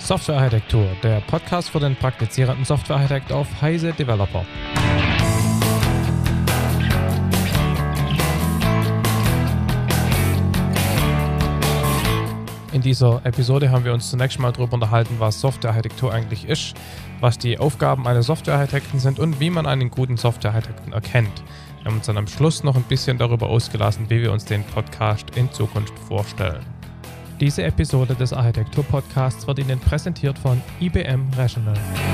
Softwarearchitektur, der Podcast für den praktizierenden Softwarearchitekt auf Heise Developer. In dieser Episode haben wir uns zunächst mal darüber unterhalten, was Softwarearchitektur eigentlich ist, was die Aufgaben eines Softwarearchitekten sind und wie man einen guten Softwarearchitekten erkennt. Wir haben uns dann am Schluss noch ein bisschen darüber ausgelassen, wie wir uns den Podcast in Zukunft vorstellen. Diese Episode des Architektur-Podcasts wird Ihnen präsentiert von IBM Rational.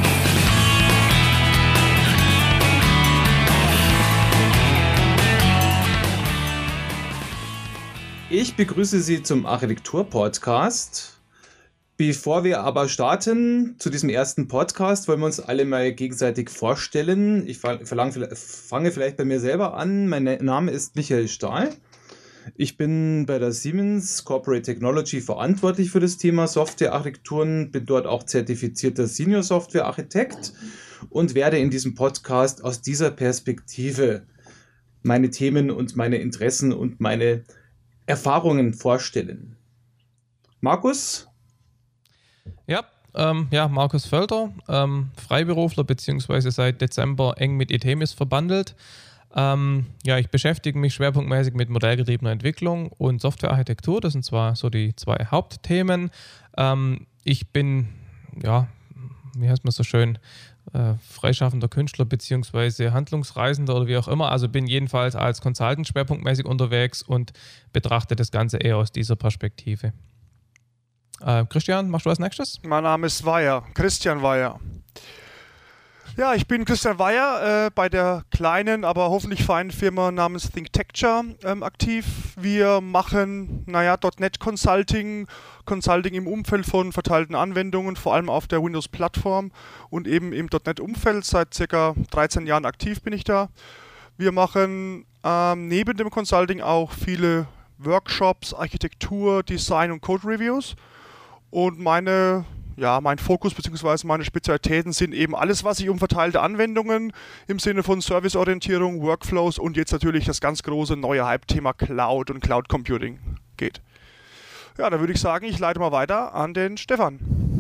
Ich begrüße Sie zum Architektur-Podcast. Bevor wir aber starten zu diesem ersten Podcast, wollen wir uns alle mal gegenseitig vorstellen. Ich fange vielleicht bei mir selber an. Mein Name ist Michael Stahl. Ich bin bei der Siemens Corporate Technology verantwortlich für das Thema Softwarearchitekturen, bin dort auch zertifizierter Senior Software Architekt und werde in diesem Podcast aus dieser Perspektive meine Themen und meine Interessen und meine Erfahrungen vorstellen. Markus? Ja, Markus Völter, Freiberufler bzw. seit Dezember eng mit Itemis verbandelt. Ich beschäftige mich schwerpunktmäßig mit modellgetriebener Entwicklung und Softwarearchitektur. Das sind zwar so die zwei Hauptthemen. Ich bin, wie heißt man so schön, freischaffender Künstler bzw. Handlungsreisender oder wie auch immer. Also bin jedenfalls als Consultant schwerpunktmäßig unterwegs und betrachte das Ganze eher aus dieser Perspektive. Christian, machst du als nächstes? Mein Name ist Christian Weyer. Ja, ich bin Christian Weyer, bei der kleinen, aber hoffentlich feinen Firma namens ThinkTecture aktiv. Wir machen, .NET Consulting im Umfeld von verteilten Anwendungen, vor allem auf der Windows-Plattform und eben im .NET-Umfeld. Seit ca. 13 Jahren aktiv bin ich da. Wir machen neben dem Consulting auch viele Workshops, Architektur, Design und Code-Reviews. Und mein Fokus bzw. meine Spezialitäten sind eben alles, was sich um verteilte Anwendungen im Sinne von Serviceorientierung, Workflows und jetzt natürlich das ganz große neue Hype-Thema Cloud und Cloud Computing geht. Ja, da würde ich sagen, ich leite mal weiter an den Stefan.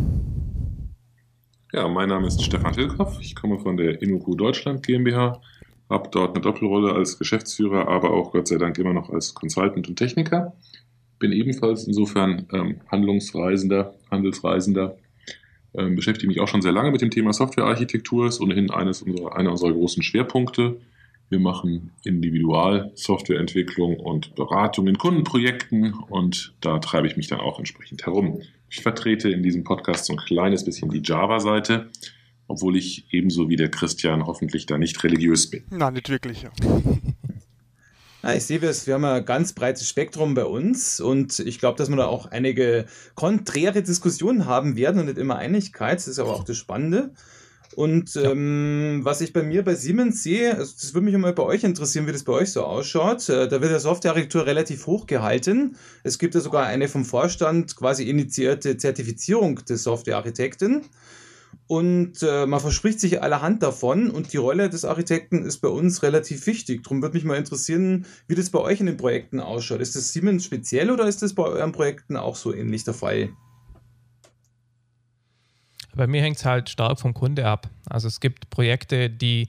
Ja, mein Name ist Stefan Tilkoff. Ich komme von der InnoQ Deutschland GmbH, habe dort eine Doppelrolle als Geschäftsführer, aber auch Gott sei Dank immer noch als Consultant und Techniker. Bin ebenfalls insofern Handelsreisender, beschäftige mich auch schon sehr lange mit dem Thema Softwarearchitektur, ist ohnehin einer unserer großen Schwerpunkte. Wir machen Individual-Softwareentwicklung und Beratung in Kundenprojekten und da treibe ich mich dann auch entsprechend herum. Ich vertrete in diesem Podcast so ein kleines bisschen die Java-Seite, obwohl ich ebenso wie der Christian hoffentlich da nicht religiös bin. Na, nicht wirklich, ja. Ich sehe, wir haben ein ganz breites Spektrum bei uns und ich glaube, dass wir da auch einige konträre Diskussionen haben werden und nicht immer Einigkeit. Das ist aber auch das Spannende. Und was ich bei mir bei Siemens sehe, also das würde mich mal bei euch interessieren, wie das bei euch so ausschaut. Da wird der Softwarearchitektur relativ hoch gehalten. Es gibt ja sogar eine vom Vorstand quasi initiierte Zertifizierung des Softwarearchitekten. Und man verspricht sich allerhand davon und die Rolle des Architekten ist bei uns relativ wichtig. Darum würde mich mal interessieren, wie das bei euch in den Projekten ausschaut. Ist das Siemens speziell oder ist das bei euren Projekten auch so ähnlich der Fall? Bei mir hängt es halt stark vom Kunde ab. Also es gibt Projekte, die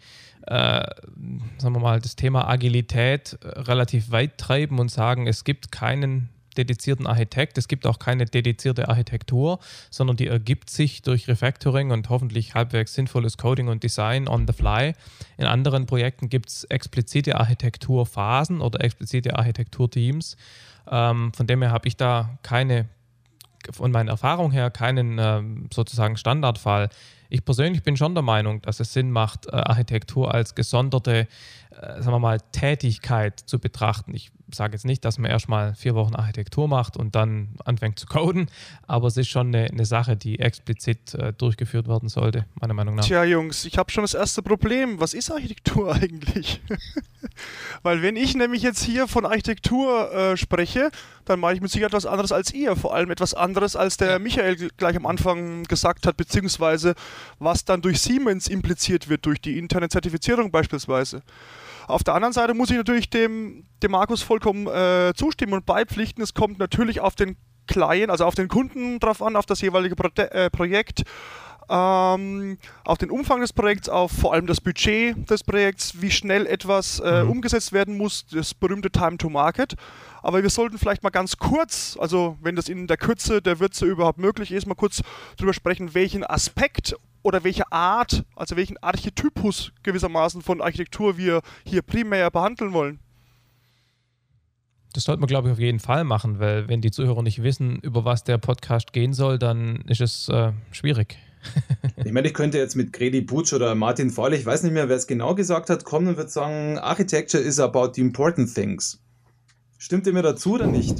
das Thema Agilität relativ weit treiben und sagen, es gibt keinen dedizierten Architekt. Es gibt auch keine dedizierte Architektur, sondern die ergibt sich durch Refactoring und hoffentlich halbwegs sinnvolles Coding und Design on the fly. In anderen Projekten gibt es explizite Architekturphasen oder explizite Architekturteams. Von dem her habe ich da von meiner Erfahrung her keinen sozusagen Standardfall. Ich persönlich bin schon der Meinung, dass es Sinn macht, Architektur als gesonderte Tätigkeit zu betrachten. Ich sage jetzt nicht, dass man erstmal 4 Wochen Architektur macht und dann anfängt zu coden, aber es ist schon eine Sache, die explizit durchgeführt werden sollte, meiner Meinung nach. Tja, Jungs, ich habe schon das erste Problem. Was ist Architektur eigentlich? Weil wenn ich nämlich jetzt hier von Architektur spreche, dann mache ich mit Sicherheit etwas anderes als ihr. Vor allem etwas anderes, als der Michael gleich am Anfang gesagt hat, beziehungsweise was dann durch Siemens impliziert wird, durch die interne Zertifizierung beispielsweise. Auf der anderen Seite muss ich natürlich dem Markus vollkommen zustimmen und beipflichten. Es kommt natürlich auf den Client, also auf den Kunden drauf an, auf das jeweilige Projekt, auf den Umfang des Projekts, auf vor allem das Budget des Projekts, wie schnell etwas umgesetzt werden muss, das berühmte Time to Market. Aber wir sollten vielleicht mal ganz kurz, also wenn das in der Kürze der Würze überhaupt möglich ist, mal kurz drüber sprechen, welchen Aspekt oder welche Art, also welchen Archetypus gewissermaßen von Architektur wir hier primär behandeln wollen. Das sollte man, glaube ich, auf jeden Fall machen, weil wenn die Zuhörer nicht wissen, über was der Podcast gehen soll, dann ist es schwierig. Ich meine, ich könnte jetzt mit Gredi Butsch oder Martin Fahle, ich weiß nicht mehr, wer es genau gesagt hat, kommen und würde sagen, Architecture is about the important things. Stimmt ihr mir dazu oder nicht?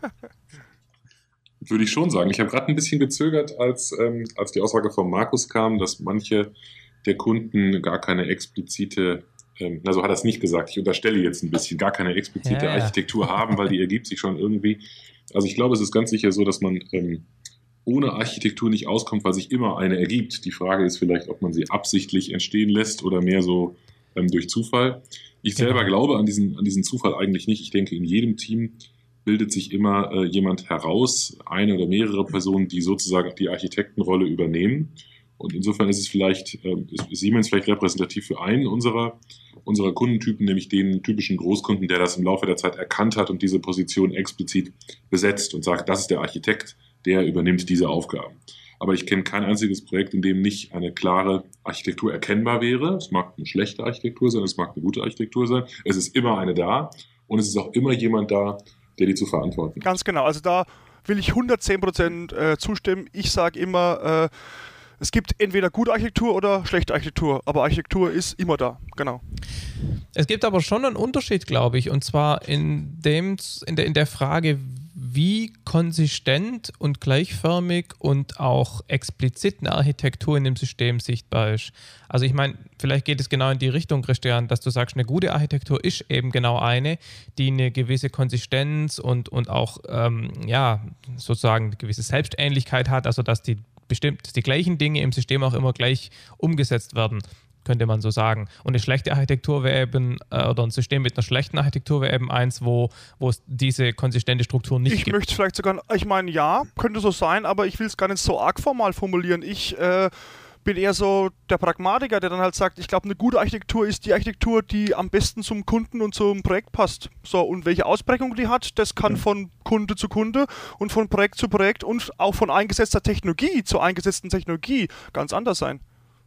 Würde ich schon sagen. Ich habe gerade ein bisschen gezögert, als die Aussage von Markus kam, dass manche der Kunden gar keine explizite, so hat er es nicht gesagt, ich unterstelle jetzt ein bisschen, gar keine explizite Architektur haben, weil die ergibt sich schon irgendwie. Also ich glaube, es ist ganz sicher so, dass man ohne Architektur nicht auskommt, weil sich immer eine ergibt. Die Frage ist vielleicht, ob man sie absichtlich entstehen lässt oder mehr so durch Zufall. Ich selber glaube an diesen Zufall eigentlich nicht. Ich denke, in jedem Team bildet sich immer jemand heraus, eine oder mehrere Personen, die sozusagen die Architektenrolle übernehmen. Und insofern ist es vielleicht, ist Siemens vielleicht repräsentativ für einen unserer Kundentypen, nämlich den typischen Großkunden, der das im Laufe der Zeit erkannt hat und diese Position explizit besetzt und sagt, das ist der Architekt, der übernimmt diese Aufgaben. Aber ich kenne kein einziges Projekt, in dem nicht eine klare Architektur erkennbar wäre. Es mag eine schlechte Architektur sein, es mag eine gute Architektur sein. Es ist immer eine da und es ist auch immer jemand da, der die zu verantworten hat. Ganz genau, also da will ich 110% zustimmen. Ich sage immer, es gibt entweder gute Architektur oder schlechte Architektur, aber Architektur ist immer da, genau. Es gibt aber schon einen Unterschied, glaube ich, und zwar in der Frage, wie konsistent und gleichförmig und auch explizit eine Architektur in dem System sichtbar ist. Also ich meine, vielleicht geht es genau in die Richtung, Christian, dass du sagst, eine gute Architektur ist eben genau eine, die eine gewisse Konsistenz und auch sozusagen eine gewisse Selbstähnlichkeit hat, also dass die gleichen Dinge im System auch immer gleich umgesetzt werden, könnte man so sagen. Und eine schlechte Architektur wäre eben, oder ein System mit einer schlechten Architektur wäre eben eins, wo es diese konsistente Struktur nicht gibt. Ich möchte vielleicht sogar, ich meine, ja, könnte so sein, aber ich will es gar nicht so arg formal formulieren. Ich bin eher so der Pragmatiker, der dann halt sagt, ich glaube, eine gute Architektur ist die Architektur, die am besten zum Kunden und zum Projekt passt. So, und welche Ausprägung die hat, das kann von Kunde zu Kunde und von Projekt zu Projekt und auch von eingesetzter Technologie zur eingesetzten Technologie ganz anders sein.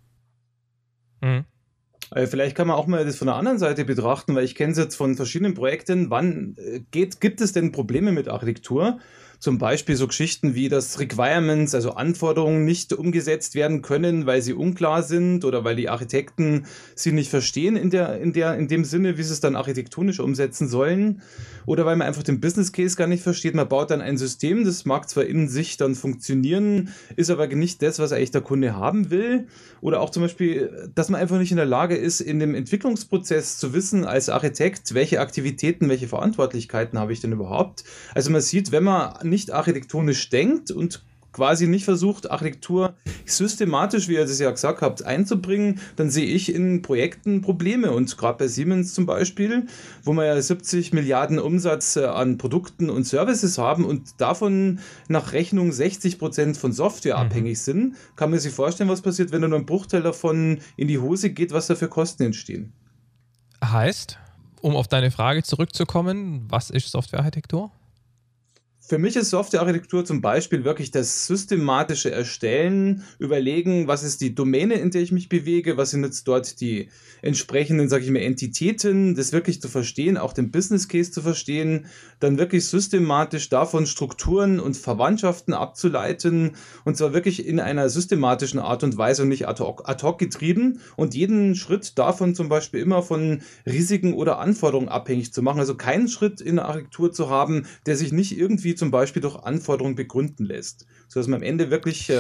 Mhm. Vielleicht kann man auch mal das von der anderen Seite betrachten, weil ich kenne es jetzt von verschiedenen Projekten. Wann gibt es denn Probleme mit Architektur? Zum Beispiel so Geschichten wie, dass Requirements, also Anforderungen nicht umgesetzt werden können, weil sie unklar sind oder weil die Architekten sie nicht verstehen in dem Sinne, wie sie es dann architektonisch umsetzen sollen. Oder weil man einfach den Business Case gar nicht versteht. Man baut dann ein System, das mag zwar in sich dann funktionieren, ist aber nicht das, was eigentlich der Kunde haben will. Oder auch zum Beispiel, dass man einfach nicht in der Lage ist, in dem Entwicklungsprozess zu wissen, als Architekt, welche Aktivitäten, welche Verantwortlichkeiten habe ich denn überhaupt. Also man sieht, wenn man nicht architektonisch denkt und quasi nicht versucht, Architektur systematisch, wie ihr das ja gesagt habt, einzubringen, dann sehe ich in Projekten Probleme. Und gerade bei Siemens zum Beispiel, wo wir ja 70 Milliarden Umsatz an Produkten und Services haben und davon nach Rechnung 60% von Software abhängig sind, kann man sich vorstellen, was passiert, wenn nur ein Bruchteil davon in die Hose geht, was da für Kosten entstehen. Heißt, um auf deine Frage zurückzukommen, was ist Softwarearchitektur? Für mich ist Softwarearchitektur zum Beispiel wirklich das systematische Erstellen, überlegen, was ist die Domäne, in der ich mich bewege, was sind jetzt dort die entsprechenden, sage ich mal, Entitäten, das wirklich zu verstehen, auch den Business Case zu verstehen, dann wirklich systematisch davon Strukturen und Verwandtschaften abzuleiten und zwar wirklich in einer systematischen Art und Weise und nicht ad hoc getrieben und jeden Schritt davon zum Beispiel immer von Risiken oder Anforderungen abhängig zu machen, also keinen Schritt in der Architektur zu haben, der sich nicht irgendwie zum Beispiel durch Anforderungen begründen lässt, sodass man am Ende wirklich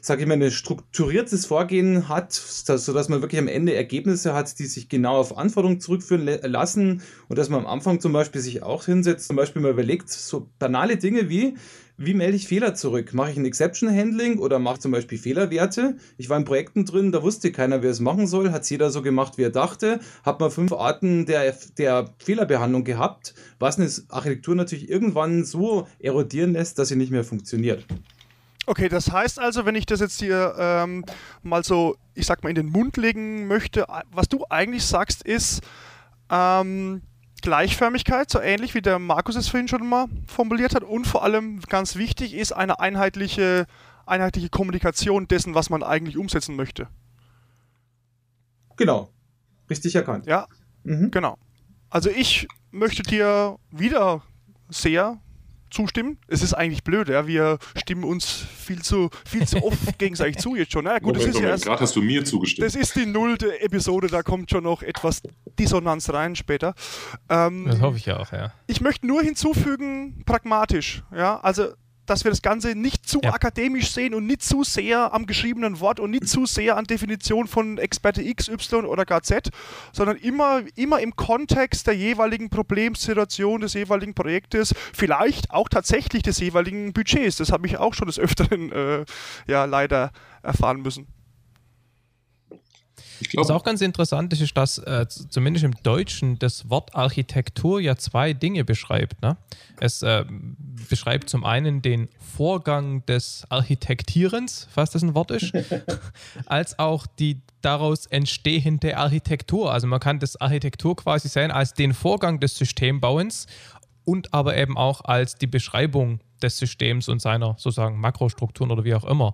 sage ich mal, ein strukturiertes Vorgehen hat, sodass man wirklich am Ende Ergebnisse hat, die sich genau auf Anforderungen zurückführen lassen und dass man am Anfang zum Beispiel sich auch hinsetzt, zum Beispiel mal überlegt, so banale Dinge wie melde ich Fehler zurück? Mache ich ein Exception-Handling oder mache zum Beispiel Fehlerwerte? Ich war in Projekten drin, da wusste keiner, wer es machen soll, hat es jeder so gemacht, wie er dachte, hat man 5 Arten der Fehlerbehandlung gehabt, was eine Architektur natürlich irgendwann so erodieren lässt, dass sie nicht mehr funktioniert. Okay, das heißt also, wenn ich das jetzt hier mal so, ich sag mal, in den Mund legen möchte, was du eigentlich sagst, ist Gleichförmigkeit, so ähnlich wie der Markus es vorhin schon mal formuliert hat, und vor allem ganz wichtig ist eine einheitliche Kommunikation dessen, was man eigentlich umsetzen möchte. Genau, richtig erkannt. Ja, genau. Also ich möchte dir wieder sehr zustimmen. Es ist eigentlich blöd, ja? Wir stimmen uns viel zu oft gegenseitig zu jetzt schon. Ja, gut, Moment, gerade hast du mir zugestimmt. Das ist die 0. Episode, da kommt schon noch etwas Dissonanz rein später. Das hoffe ich ja auch, ja. Ich möchte nur hinzufügen, pragmatisch, ja, also dass wir das Ganze nicht zu akademisch sehen und nicht zu sehr am geschriebenen Wort und nicht zu sehr an Definition von Experte X, Y oder gar Z, sondern immer im Kontext der jeweiligen Problemsituation des jeweiligen Projektes, vielleicht auch tatsächlich des jeweiligen Budgets. Das habe ich auch schon des Öfteren leider erfahren müssen. Was auch ganz interessant ist, dass zumindest im Deutschen das Wort Architektur ja 2 Dinge beschreibt. Ne? Es beschreibt zum einen den Vorgang des Architektierens, falls das ein Wort ist, als auch die daraus entstehende Architektur. Also man kann das Architektur quasi sehen als den Vorgang des Systembauens und aber eben auch als die Beschreibung des Systems und seiner sozusagen Makrostrukturen oder wie auch immer.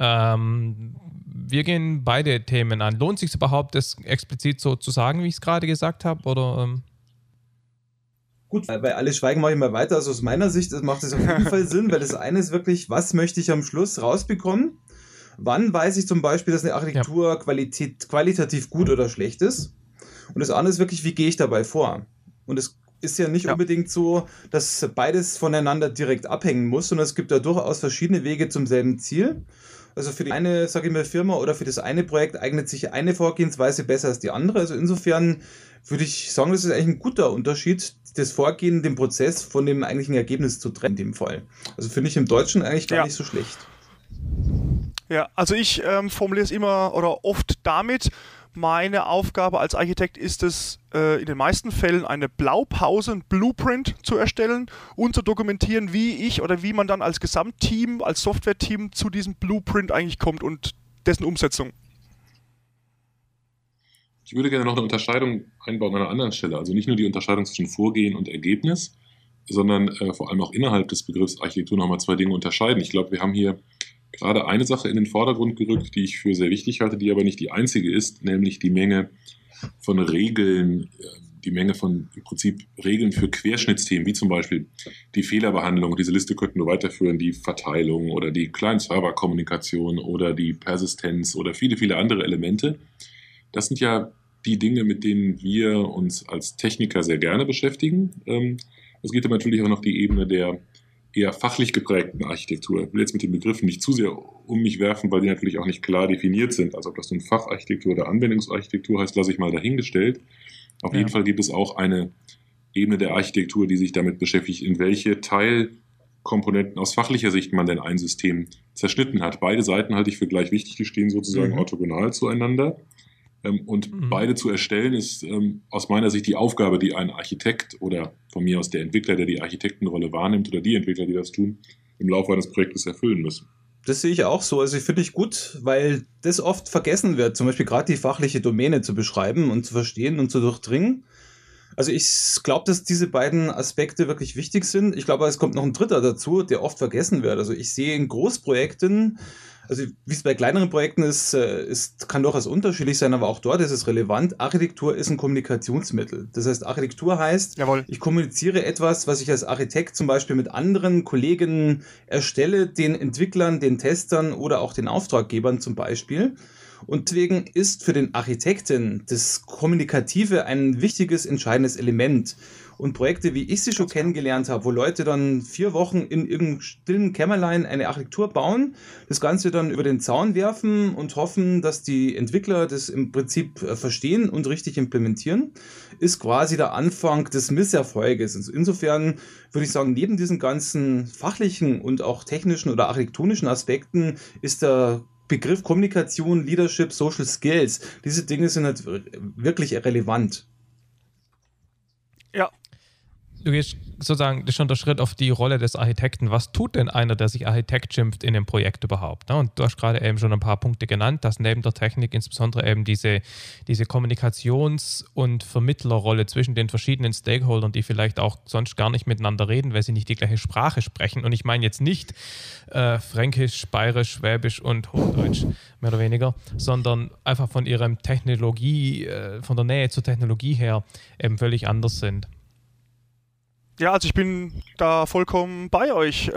Wir gehen beide Themen an. Lohnt sich überhaupt, das explizit so zu sagen, wie ich es gerade gesagt habe? Oder, Gut, bei alle schweigen mache ich mal weiter. Also aus meiner Sicht macht es auf jeden Fall Sinn, weil das eine ist wirklich, was möchte ich am Schluss rausbekommen? Wann weiß ich zum Beispiel, dass eine Architektur qualitativ gut oder schlecht ist? Und das andere ist wirklich, wie gehe ich dabei vor? Und es ist ja nicht unbedingt so, dass beides voneinander direkt abhängen muss, sondern es gibt da durchaus verschiedene Wege zum selben Ziel. Also für die eine, sage ich mal, Firma oder für das eine Projekt eignet sich eine Vorgehensweise besser als die andere. Also insofern würde ich sagen, das ist eigentlich ein guter Unterschied, das Vorgehen, den Prozess von dem eigentlichen Ergebnis zu trennen in dem Fall. Also finde ich im Deutschen eigentlich gar nicht so schlecht. Ja, also ich formuliere es immer oder oft damit, meine Aufgabe als Architekt ist es, in den meisten Fällen eine Blaupause, ein Blueprint zu erstellen und zu dokumentieren, wie ich oder wie man dann als Gesamtteam, als Software-Team zu diesem Blueprint eigentlich kommt und dessen Umsetzung. Ich würde gerne noch eine Unterscheidung einbauen an einer anderen Stelle. Also nicht nur die Unterscheidung zwischen Vorgehen und Ergebnis, sondern vor allem auch innerhalb des Begriffs Architektur nochmal 2 Dinge unterscheiden. Ich glaube, wir haben hier gerade eine Sache in den Vordergrund gerückt, die ich für sehr wichtig halte, die aber nicht die einzige ist, nämlich die Menge von Regeln, die Menge von im Prinzip Regeln für Querschnittsthemen, wie zum Beispiel die Fehlerbehandlung, diese Liste könnten wir weiterführen, die Verteilung oder die Client-Server-Kommunikation oder die Persistenz oder viele, viele andere Elemente. Das sind ja die Dinge, mit denen wir uns als Techniker sehr gerne beschäftigen. Es geht aber natürlich auch noch die Ebene der eher fachlich geprägten Architektur. Ich will jetzt mit den Begriffen nicht zu sehr um mich werfen, weil die natürlich auch nicht klar definiert sind. Also ob das nun Facharchitektur oder Anwendungsarchitektur heißt, lasse ich mal dahingestellt. Auf jeden Fall gibt es auch eine Ebene der Architektur, die sich damit beschäftigt, in welche Teilkomponenten aus fachlicher Sicht man denn ein System zerschnitten hat. Beide Seiten halte ich für gleich wichtig, die stehen sozusagen orthogonal zueinander. Und beide zu erstellen ist aus meiner Sicht die Aufgabe, die ein Architekt oder von mir aus der Entwickler, der die Architektenrolle wahrnimmt oder die Entwickler, die das tun, im Laufe eines Projektes erfüllen müssen. Das sehe ich auch so. Also ich finde ich gut, weil das oft vergessen wird, zum Beispiel gerade die fachliche Domäne zu beschreiben und zu verstehen und zu durchdringen. Also ich glaube, dass diese beiden Aspekte wirklich wichtig sind. Ich glaube, es kommt noch ein dritter dazu, der oft vergessen wird. Also ich sehe in Großprojekten, also wie es bei kleineren Projekten ist, kann durchaus unterschiedlich sein, aber auch dort ist es relevant. Architektur ist ein Kommunikationsmittel. Das heißt, Architektur heißt, ich kommuniziere etwas, was ich als Architekt zum Beispiel mit anderen Kollegen erstelle, den Entwicklern, den Testern oder auch den Auftraggebern zum Beispiel. Und deswegen ist für den Architekten das Kommunikative ein wichtiges, entscheidendes Element. Und Projekte, wie ich sie schon kennengelernt habe, wo Leute dann 4 Wochen in irgendeinem stillen Kämmerlein eine Architektur bauen, das Ganze dann über den Zaun werfen und hoffen, dass die Entwickler das im Prinzip verstehen und richtig implementieren, ist quasi der Anfang des Misserfolges. Und insofern würde ich sagen, neben diesen ganzen fachlichen und auch technischen oder architektonischen Aspekten ist der Begriff Kommunikation, Leadership, Social Skills, diese Dinge sind halt wirklich relevant. Ja. Du gehst sozusagen, das ist schon der Schritt auf die Rolle des Architekten. Was tut denn einer, der sich Architekt schimpft, in dem Projekt überhaupt? Und du hast gerade eben schon ein paar Punkte genannt, dass neben der Technik insbesondere eben diese Kommunikations- und Vermittlerrolle zwischen den verschiedenen Stakeholdern, die vielleicht auch sonst gar nicht miteinander reden, weil sie nicht die gleiche Sprache sprechen. Und ich meine jetzt nicht Fränkisch, Bayerisch, Schwäbisch und Hochdeutsch, mehr oder weniger, sondern einfach von ihrem Technologie, von der Nähe zur Technologie her eben völlig anders sind. Ja, also ich bin da vollkommen bei euch.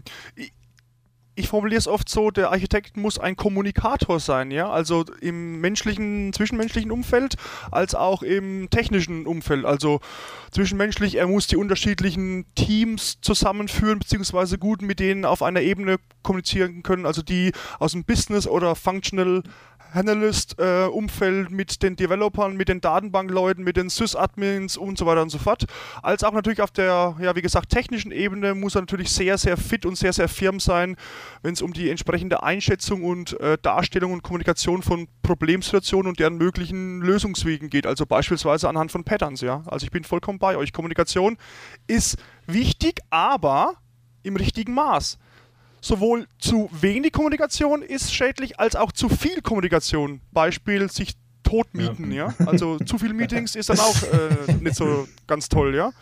Ich formuliere es oft so, der Architekt muss ein Kommunikator sein, ja, also im zwischenmenschlichen Umfeld, als auch im technischen Umfeld. Also zwischenmenschlich, er muss die unterschiedlichen Teams zusammenführen, beziehungsweise gut mit denen auf einer Ebene kommunizieren können, also die aus dem Business- oder Functional Analyst-Umfeld mit den Developern, mit den Datenbankleuten, mit den Sys-Admins und so weiter und so fort. Als auch natürlich auf der, ja, wie gesagt, technischen Ebene muss er natürlich sehr, sehr fit und sehr, sehr firm sein, wenn es um die entsprechende Einschätzung und Darstellung und Kommunikation von Problemsituationen und deren möglichen Lösungswegen geht. Also beispielsweise anhand von Patterns, ja. Also ich bin vollkommen bei euch. Kommunikation ist wichtig, aber im richtigen Maß. Sowohl zu wenig Kommunikation ist schädlich, als auch zu viel Kommunikation. Beispiel sich totmieten, ja. Also zu viele Meetings ist dann auch nicht so ganz toll, ja.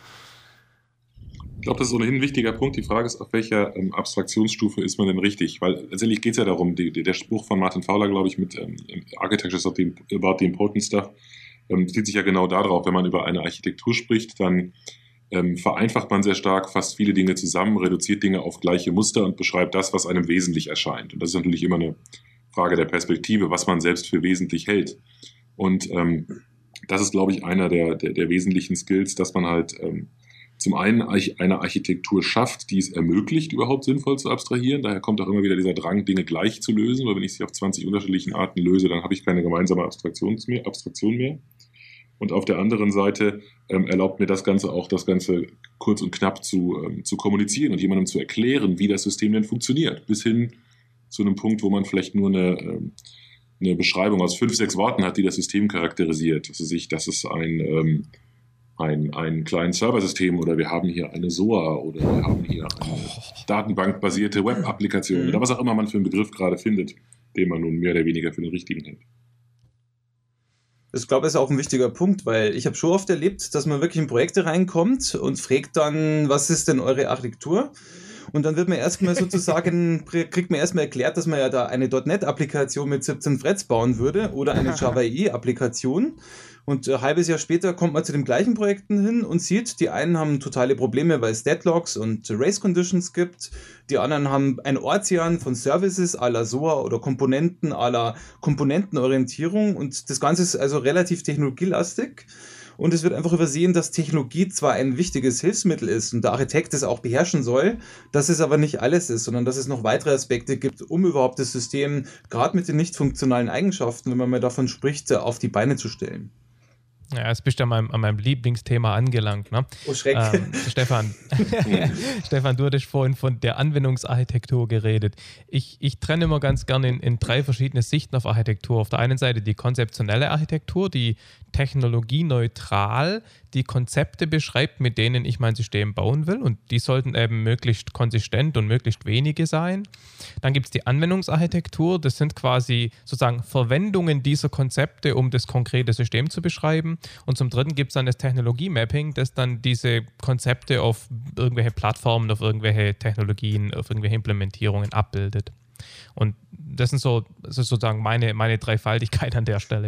Ich glaube, das ist ohnehin ein wichtiger Punkt. Die Frage ist, auf welcher Abstraktionsstufe ist man denn richtig? Weil letztendlich geht es ja darum, der Spruch von Martin Fowler, glaube ich, mit Architecture is about the important stuff, bezieht sich ja genau darauf, wenn man über eine Architektur spricht, dann vereinfacht man sehr stark fast viele Dinge zusammen, reduziert Dinge auf gleiche Muster und beschreibt das, was einem wesentlich erscheint. Und das ist natürlich immer eine Frage der Perspektive, was man selbst für wesentlich hält. Und das ist, glaube ich, einer der wesentlichen Skills, dass man halt zum einen eine Architektur schafft, die es ermöglicht, überhaupt sinnvoll zu abstrahieren. Daher kommt auch immer wieder dieser Drang, Dinge gleich zu lösen, weil wenn ich sie auf 20 unterschiedlichen Arten löse, dann habe ich keine gemeinsame Abstraktion mehr. Und auf der anderen Seite erlaubt mir das Ganze auch, das Ganze kurz und knapp zu kommunizieren und jemandem zu erklären, wie das System denn funktioniert. Bis hin zu einem Punkt, wo man vielleicht nur eine Beschreibung aus 5, 6 Worten hat, die das System charakterisiert. Also das ist ein kleines Serversystem oder wir haben hier eine SOA oder wir haben hier eine datenbankbasierte Web-Applikation oder was auch immer man für einen Begriff gerade findet, den man nun mehr oder weniger für den richtigen hält. Ich glaube, das ist auch ein wichtiger Punkt, weil ich habe schon oft erlebt, dass man wirklich in Projekte reinkommt und fragt dann, was ist denn eure Architektur? Und dann wird man erstmal sozusagen, kriegt man erstmal erklärt, dass man ja da eine .NET-Applikation mit 17 Threads bauen würde oder eine Java EE-Applikation. Und ein halbes Jahr später kommt man zu den gleichen Projekten hin und sieht, die einen haben totale Probleme, weil es Deadlocks und Race Conditions gibt. Die anderen haben ein Ozean von Services à la SOA oder Komponenten à la Komponentenorientierung. Und das Ganze ist also relativ technologielastig. Und es wird einfach übersehen, dass Technologie zwar ein wichtiges Hilfsmittel ist und der Architekt es auch beherrschen soll, dass es aber nicht alles ist, sondern dass es noch weitere Aspekte gibt, um überhaupt das System, gerade mit den nicht funktionalen Eigenschaften, wenn man mal davon spricht, auf die Beine zu stellen. Ja, jetzt bist du an meinem Lieblingsthema angelangt. Ne? Oh, Schreck. Stefan, du hattest vorhin von der Anwendungsarchitektur geredet. Ich trenne immer ganz gerne in 3 verschiedene Sichten auf Architektur. Auf der einen Seite die konzeptionelle Architektur, die technologieneutral die Konzepte beschreibt, mit denen ich mein System bauen will, und die sollten eben möglichst konsistent und möglichst wenige sein. Dann gibt es die Anwendungsarchitektur, das sind quasi sozusagen Verwendungen dieser Konzepte, um das konkrete System zu beschreiben. Und zum Dritten gibt es dann das Technologie-Mapping, das dann diese Konzepte auf irgendwelche Plattformen, auf irgendwelche Technologien, auf irgendwelche Implementierungen abbildet. Und das ist sozusagen meine Dreifaltigkeit an der Stelle.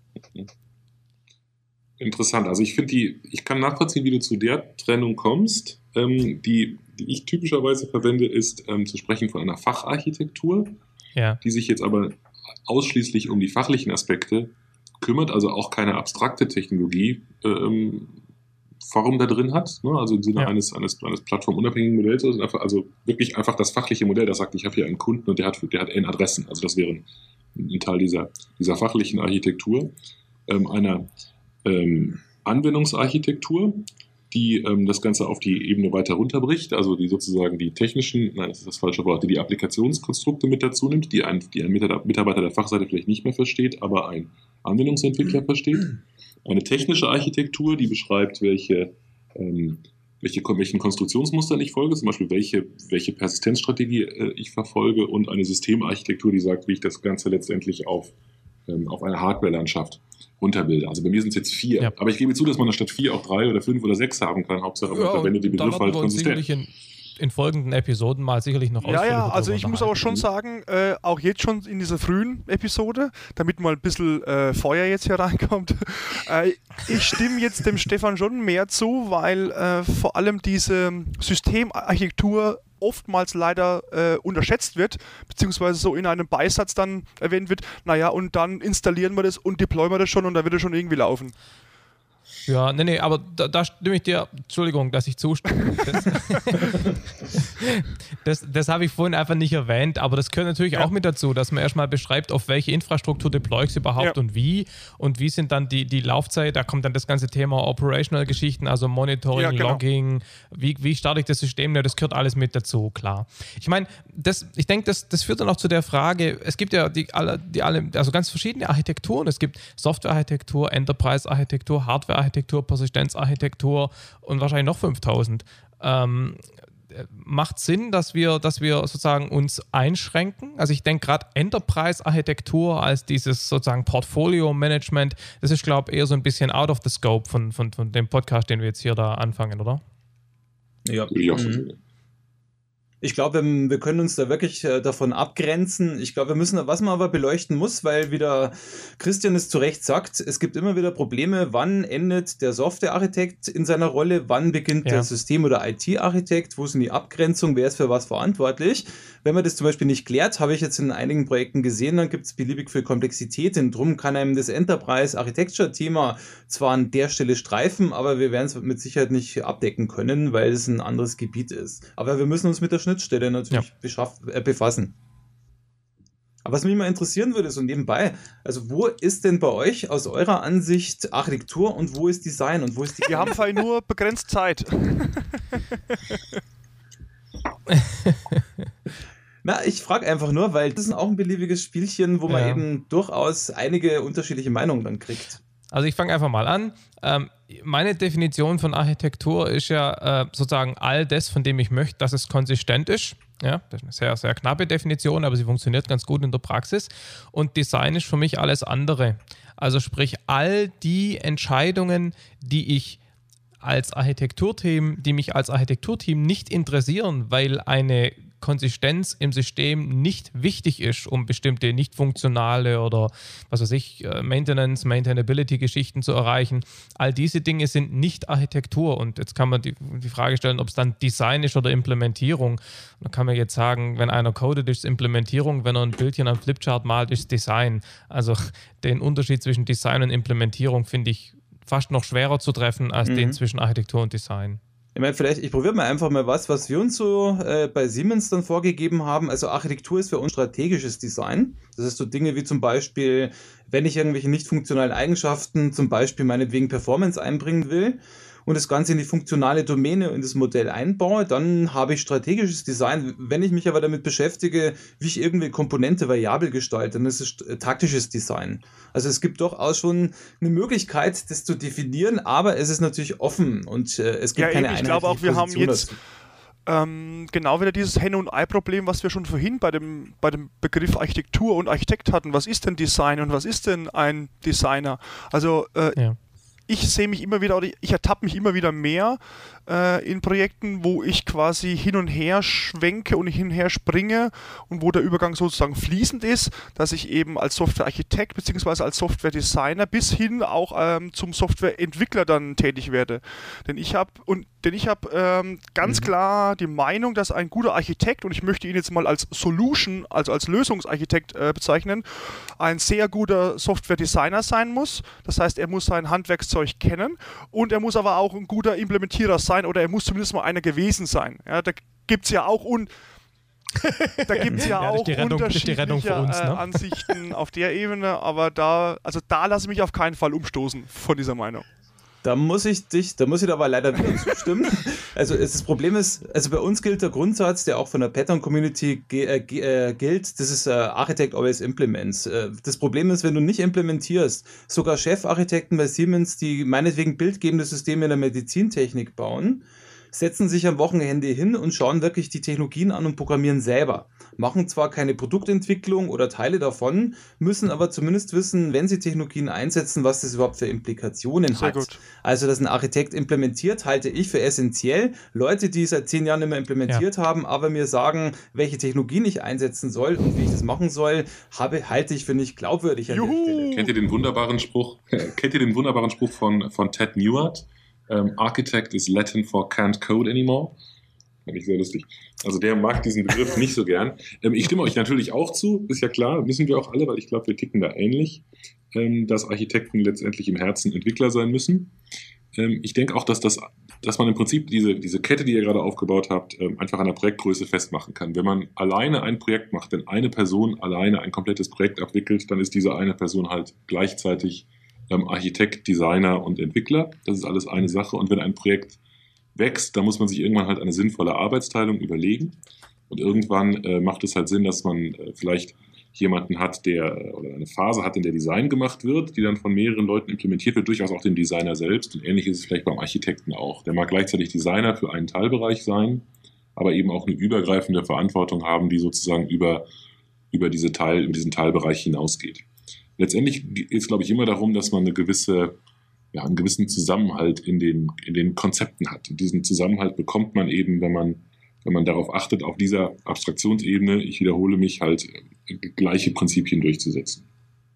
Interessant. Also ich kann nachvollziehen, wie du zu der Trennung kommst. Die ich typischerweise verwende, ist zu sprechen von einer Facharchitektur, ja, die sich jetzt aber ausschließlich um die fachlichen Aspekte kümmert, also auch keine abstrakte Technologie Form da drin hat, ne? Also im Sinne eines plattformunabhängigen Modells, also wirklich einfach das fachliche Modell, das sagt, ich habe hier einen Kunden und der hat n Adressen, also das wäre ein Teil dieser fachlichen Architektur, einer Anwendungsarchitektur, die das Ganze auf die Ebene weiter runterbricht, also die sozusagen die technischen, nein, das ist das falsche Wort, die Applikationskonstrukte mit dazu nimmt, die ein Mitarbeiter der Fachseite vielleicht nicht mehr versteht, aber ein Anwendungsentwickler versteht. Eine technische Architektur, die beschreibt, welchen Konstruktionsmustern ich folge, zum Beispiel welche Persistenzstrategie ich verfolge, und eine Systemarchitektur, die sagt, wie ich das Ganze letztendlich auf eine Hardware-Landschaft runterbilde. Also bei mir sind es jetzt 4. Ja. Aber ich gebe zu, dass man statt 4 auch 3 oder 5 oder 6 haben kann. Hauptsache man verwendet die Begriffe halt konsistent. In folgenden Episoden mal sicherlich noch ausführlicher. Ja, also ich muss aber schon sagen, auch jetzt schon in dieser frühen Episode, damit mal ein bisschen Feuer jetzt hier reinkommt, ich stimme jetzt dem Stefan schon mehr zu, weil vor allem diese Systemarchitektur oftmals leider unterschätzt wird, beziehungsweise so in einem Beisatz dann erwähnt wird, naja, und dann installieren wir das und deployen wir das schon und dann wird es schon irgendwie laufen. Ja, nee, aber da stimme ich dir, Entschuldigung, dass ich zustimme. Das habe ich vorhin einfach nicht erwähnt, aber das gehört natürlich auch mit dazu, dass man erstmal beschreibt, auf welche Infrastruktur deploy ich es überhaupt und wie sind dann die Laufzeit, da kommt dann das ganze Thema Operational-Geschichten, also Monitoring, Logging, wie starte ich das System, das gehört alles mit dazu, klar. Ich meine, ich denke, das führt dann auch zu der Frage, es gibt ja also ganz verschiedene Architekturen, es gibt Software-Architektur, Enterprise-Architektur, Hardware-Architektur, Persistenzarchitektur und wahrscheinlich noch 5000. Macht Sinn, dass wir sozusagen uns einschränken? Also ich denke gerade Enterprise-Architektur als dieses sozusagen Portfolio-Management, das ist, glaube ich, eher so ein bisschen out of the scope von dem Podcast, den wir jetzt hier da anfangen, oder? Ja. Ich glaube, wir können uns da wirklich davon abgrenzen. Ich glaube, was man aber beleuchten muss, weil wieder Christian es zu Recht sagt, es gibt immer wieder Probleme, wann endet der Softwarearchitekt in seiner Rolle, wann beginnt der System- oder IT-Architekt, wo sind die Abgrenzungen, wer ist für was verantwortlich. Wenn man das zum Beispiel nicht klärt, habe ich jetzt in einigen Projekten gesehen, dann gibt es beliebig viel Komplexität. Und drum kann einem das Enterprise-Architecture-Thema zwar an der Stelle streifen, aber wir werden es mit Sicherheit nicht abdecken können, weil es ein anderes Gebiet ist. Aber wir müssen uns mit der Schnittstelle natürlich befassen. Aber was mich mal interessieren würde, so nebenbei, also wo ist denn bei euch aus eurer Ansicht Architektur und wo ist Design und wo ist die... Wir haben vielleicht nur begrenzt Zeit. Na, ich frage einfach nur, weil das ist auch ein beliebiges Spielchen, wo man eben durchaus einige unterschiedliche Meinungen dann kriegt. Also ich fange einfach mal an. Meine Definition von Architektur ist ja sozusagen all das, von dem ich möchte, dass es konsistent ist. Ja, das ist eine sehr, sehr knappe Definition, aber sie funktioniert ganz gut in der Praxis. Und Design ist für mich alles andere. Also sprich, all die Entscheidungen, die mich als Architekturteam nicht interessieren, weil eine Konsistenz im System nicht wichtig ist, um bestimmte nicht funktionale oder was weiß ich, Maintainability-Geschichten zu erreichen. All diese Dinge sind nicht Architektur. Und jetzt kann man die Frage stellen, ob es dann Design ist oder Implementierung. Da kann man jetzt sagen, wenn einer codet, ist es Implementierung, wenn er ein Bildchen am Flipchart malt, ist es Design. Also den Unterschied zwischen Design und Implementierung finde ich fast noch schwerer zu treffen als den zwischen Architektur und Design. Ich meine, ich probiere mal einfach mal was wir uns so bei Siemens dann vorgegeben haben. Also Architektur ist für uns strategisches Design. Das ist so Dinge wie zum Beispiel, wenn ich irgendwelche nicht funktionalen Eigenschaften, zum Beispiel meinetwegen Performance einbringen will und das Ganze in die funktionale Domäne in das Modell einbaue, dann habe ich strategisches Design. Wenn ich mich aber damit beschäftige, wie ich irgendwie Komponente variabel gestalte, dann ist es taktisches Design. Also es gibt durchaus schon eine Möglichkeit, das zu definieren, aber es ist natürlich offen und es gibt keine einheitliche Position. Ich glaube auch, wir haben jetzt genau wieder dieses Henne- und Ei-Problem, was wir schon vorhin bei dem Begriff Architektur und Architekt hatten. Was ist denn Design und was ist denn ein Designer? Also ich sehe mich immer wieder, oder ich ertappe mich immer wieder mehr in Projekten, wo ich quasi hin und her schwenke und hin und her springe und wo der Übergang sozusagen fließend ist, dass ich eben als Softwarearchitekt bzw. als Softwaredesigner bis hin auch zum Softwareentwickler dann tätig werde. Denn ich habe ganz klar die Meinung, dass ein guter Architekt, und ich möchte ihn jetzt mal als Solution, also als Lösungsarchitekt bezeichnen, ein sehr guter Softwaredesigner sein muss. Das heißt, er muss sein Handwerkszeug kennen und er muss aber auch ein guter Implementierer sein, oder er muss zumindest mal einer gewesen sein. Ja, da gibt es ja auch unterschiedliche Ansichten auf der Ebene, aber da lasse ich mich auf keinen Fall umstoßen von dieser Meinung. Da muss ich dir aber leider wieder zustimmen. Also das Problem ist, also bei uns gilt der Grundsatz, der auch von der Pattern-Community gilt, das ist Architect always implements. Das Problem ist, wenn du nicht implementierst, sogar Chefarchitekten bei Siemens, die meinetwegen bildgebende Systeme in der Medizintechnik bauen, setzen sich am Wochenende hin und schauen wirklich die Technologien an und programmieren selber. Machen zwar keine Produktentwicklung oder Teile davon, müssen aber zumindest wissen, wenn sie Technologien einsetzen, was das überhaupt für Implikationen hat. Gut. Also, dass ein Architekt implementiert, halte ich für essentiell. Leute, die seit 10 Jahren immer implementiert haben, aber mir sagen, welche Technologien ich einsetzen soll und wie ich das machen soll, halte ich für nicht glaubwürdig an der Stelle. Kennt ihr den wunderbaren Spruch von Ted Newart? Architect is Latin for can't code anymore. Fand ich sehr lustig. Also der mag diesen Begriff nicht so gern. Ich stimme euch natürlich auch zu, ist ja klar, wissen wir auch alle, weil ich glaube, wir ticken da ähnlich, dass Architekten letztendlich im Herzen Entwickler sein müssen. Ich denke auch, dass man im Prinzip diese Kette, die ihr gerade aufgebaut habt, einfach an der Projektgröße festmachen kann. Wenn man alleine ein Projekt macht, wenn eine Person alleine ein komplettes Projekt abwickelt, dann ist diese eine Person halt gleichzeitig Architekt, Designer und Entwickler. Das ist alles eine Sache. Und wenn ein Projekt wächst, dann muss man sich irgendwann halt eine sinnvolle Arbeitsteilung überlegen. Und irgendwann macht es halt Sinn, dass man vielleicht jemanden hat, oder eine Phase hat, in der Design gemacht wird, die dann von mehreren Leuten implementiert wird, durchaus auch den Designer selbst. Und ähnlich ist es vielleicht beim Architekten auch. Der mag gleichzeitig Designer für einen Teilbereich sein, aber eben auch eine übergreifende Verantwortung haben, die sozusagen über diesen Teilbereich hinausgeht. Letztendlich geht es, glaube ich, immer darum, dass man einen gewissen Zusammenhalt in den Konzepten hat. Und diesen Zusammenhalt bekommt man eben, wenn man darauf achtet, auf dieser Abstraktionsebene, ich wiederhole mich, halt gleiche Prinzipien durchzusetzen.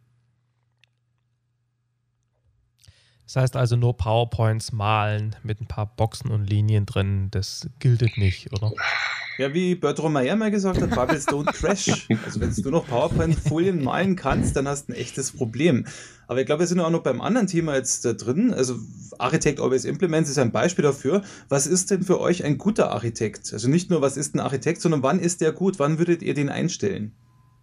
Das heißt also nur PowerPoints malen mit ein paar Boxen und Linien drin, das gilt nicht, oder? Ja, wie Bertrand Meyer mal gesagt hat, Bubbles don't crash. Also wenn du noch PowerPoint-Folien malen kannst, dann hast du ein echtes Problem. Aber ich glaube, wir sind auch noch beim anderen Thema jetzt da drin. Also Architect always implements ist ein Beispiel dafür. Was ist denn für euch ein guter Architekt? Also nicht nur, was ist ein Architekt, sondern wann ist der gut? Wann würdet ihr den einstellen?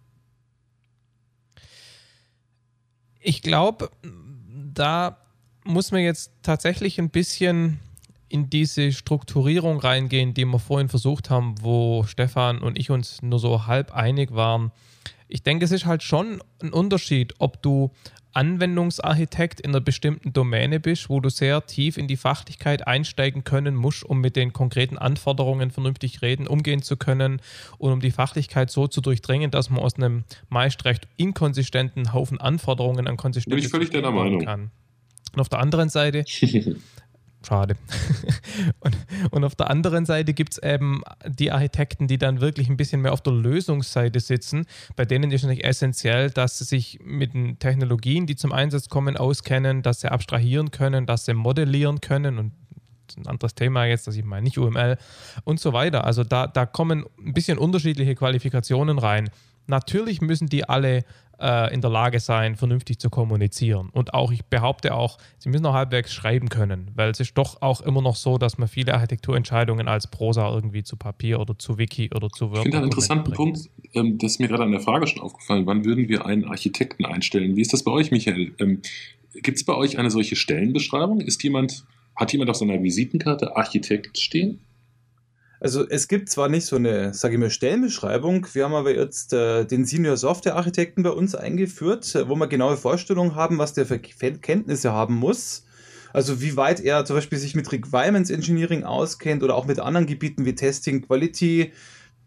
Ich glaube, da muss man jetzt tatsächlich ein bisschen in diese Strukturierung reingehen, die wir vorhin versucht haben, wo Stefan und ich uns nur so halb einig waren. Ich denke, es ist halt schon ein Unterschied, ob du Anwendungsarchitekt in einer bestimmten Domäne bist, wo du sehr tief in die Fachlichkeit einsteigen können musst, um mit den konkreten Anforderungen vernünftig umgehen zu können und um die Fachlichkeit so zu durchdringen, dass man aus einem meist recht inkonsistenten Haufen Anforderungen an konsistente Bin ich völlig deiner Meinung kann. Und auf der anderen Seite schade. Und auf der anderen Seite gibt es eben die Architekten, die dann wirklich ein bisschen mehr auf der Lösungsseite sitzen. Bei denen ist natürlich essentiell, dass sie sich mit den Technologien, die zum Einsatz kommen, auskennen, dass sie abstrahieren können, dass sie modellieren können und das ist ein anderes Thema jetzt, ich meine nicht UML und so weiter. Also da kommen ein bisschen unterschiedliche Qualifikationen rein. Natürlich müssen die alle in der Lage sein, vernünftig zu kommunizieren. Und auch, ich behaupte auch, sie müssen auch halbwegs schreiben können, weil es ist doch auch immer noch so, dass man viele Architekturentscheidungen als Prosa irgendwie zu Papier oder zu Wiki oder zu Word. Ich finde einen interessanten Punkt, das ist mir gerade an der Frage schon aufgefallen, wann würden wir einen Architekten einstellen? Wie ist das bei euch, Michael? Gibt es bei euch eine solche Stellenbeschreibung? Hat jemand auf seiner Visitenkarte Architekt stehen? Also es gibt zwar nicht so eine, sage ich mal, Stellenbeschreibung, wir haben aber jetzt den Senior Software Architekten bei uns eingeführt, wo wir genaue Vorstellungen haben, was der für Kenntnisse haben muss. Also wie weit er zum Beispiel sich mit Requirements Engineering auskennt oder auch mit anderen Gebieten wie Testing, Quality.